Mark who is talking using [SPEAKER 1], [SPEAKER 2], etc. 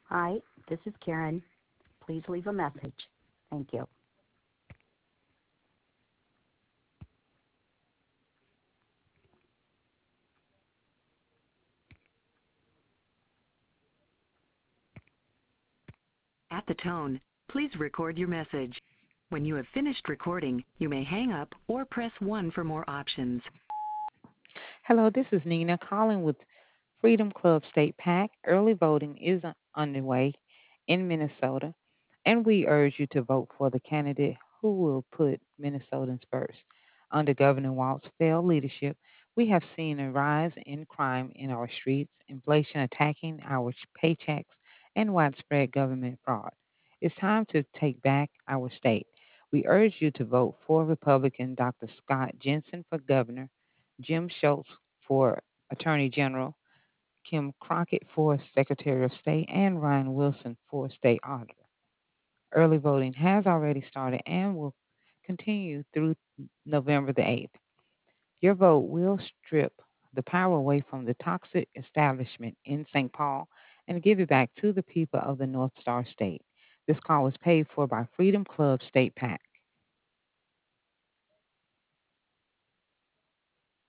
[SPEAKER 1] Hi, this is Karen. Please leave a message. Thank you.
[SPEAKER 2] At the tone, please record your message. When you have finished recording, you may hang up or press 1 for more options.
[SPEAKER 3] Hello, this is Nina calling with Freedom Club State PAC. Early voting is underway in Minnesota, and we urge you to vote for the candidate who will put Minnesotans first. Under Governor Walt's failed leadership, we have seen a rise in crime in our streets, inflation attacking our paychecks, and widespread government fraud. It's time to take back our state. We urge you to vote for Republican Dr. Scott Jensen for governor, Jim Schultz for Attorney General, Kim Crockett for Secretary of State, and Ryan Wilson for State Auditor. Early voting has already started and will continue through November the 8th. Your vote will strip the power away from the toxic establishment in St. Paul and give it back to the people of the North Star State. This call was paid for by Freedom Club State PAC.